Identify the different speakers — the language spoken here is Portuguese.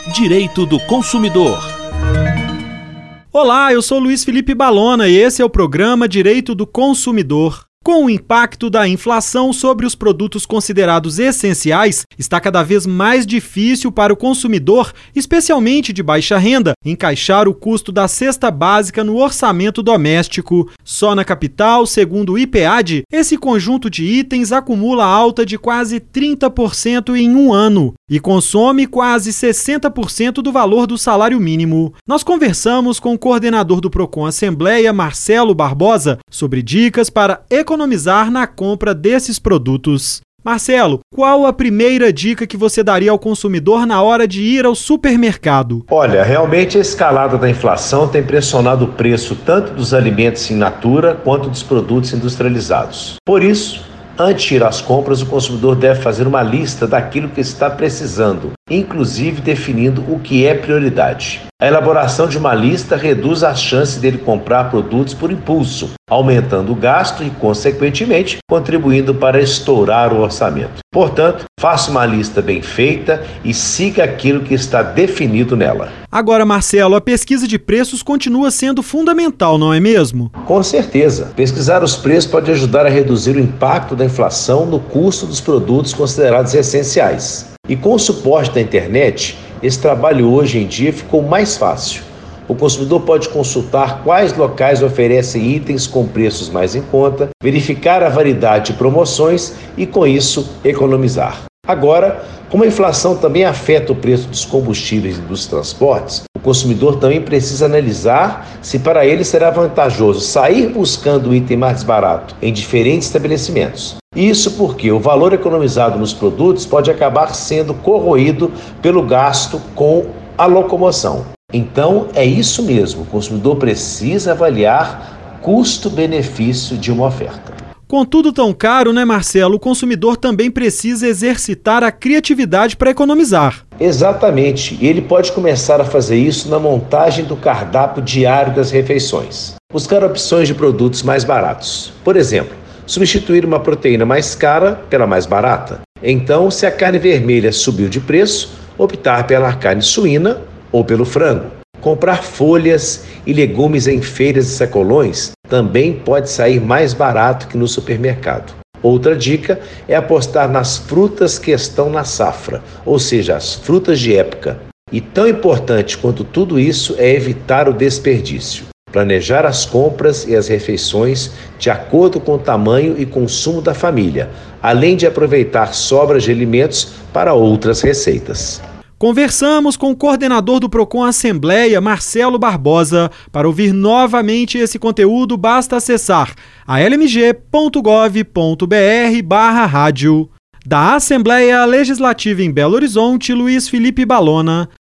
Speaker 1: Direito do Consumidor.
Speaker 2: Olá, eu sou Luiz Felipe Balona e esse é o programa Direito do Consumidor. Com o impacto da inflação sobre os produtos considerados essenciais, está cada vez mais difícil para o consumidor, especialmente de baixa renda, encaixar o custo da cesta básica no orçamento doméstico. Só na capital, segundo o IPEAD, esse conjunto de itens acumula alta de quase 30% em um ano e consome quase 60% do valor do salário mínimo. Nós conversamos com o coordenador do Procon Assembleia, Marcelo Barbosa, sobre dicas para economizar na compra desses produtos. Marcelo, qual a primeira dica que você daria ao consumidor na hora de ir ao supermercado?
Speaker 3: Olha, realmente a escalada da inflação tem pressionado o preço tanto dos alimentos in natura quanto dos produtos industrializados. Por isso, antes de ir às compras, o consumidor deve fazer uma lista daquilo que está precisando, inclusive definindo o que é prioridade. A elaboração de uma lista reduz as chances dele comprar produtos por impulso, aumentando o gasto e, consequentemente, contribuindo para estourar o orçamento. Portanto, faça uma lista bem feita e siga aquilo que está definido nela.
Speaker 2: Agora, Marcelo, a pesquisa de preços continua sendo fundamental, não é mesmo?
Speaker 3: Com certeza. Pesquisar os preços pode ajudar a reduzir o impacto da inflação no custo dos produtos considerados essenciais. E com o suporte da internet, esse trabalho hoje em dia ficou mais fácil. O consumidor pode consultar quais locais oferecem itens com preços mais em conta, verificar a variedade de promoções e, com isso, economizar. Agora, como a inflação também afeta o preço dos combustíveis e dos transportes, o consumidor também precisa analisar se para ele será vantajoso sair buscando o item mais barato em diferentes estabelecimentos. Isso porque o valor economizado nos produtos pode acabar sendo corroído pelo gasto com a locomoção. Então, é isso mesmo, o consumidor precisa avaliar custo-benefício de uma oferta.
Speaker 2: Com tudo tão caro, né, Marcelo? O consumidor também precisa exercitar a criatividade para economizar.
Speaker 3: Exatamente, e ele pode começar a fazer isso na montagem do cardápio diário das refeições. Buscar opções de produtos mais baratos. Por exemplo, substituir uma proteína mais cara pela mais barata. Então, se a carne vermelha subiu de preço, optar pela carne suína ou pelo frango. Comprar folhas e legumes em feiras e sacolões também pode sair mais barato que no supermercado. Outra dica é apostar nas frutas que estão na safra, ou seja, as frutas de época. E tão importante quanto tudo isso é evitar o desperdício. Planejar as compras e as refeições de acordo com o tamanho e consumo da família, além de aproveitar sobras de alimentos para outras receitas.
Speaker 2: Conversamos com o coordenador do Procon Assembleia, Marcelo Barbosa. Para ouvir novamente esse conteúdo, basta acessar almg.gov.br/rádio. Da Assembleia Legislativa em Belo Horizonte, Luiz Felipe Balona.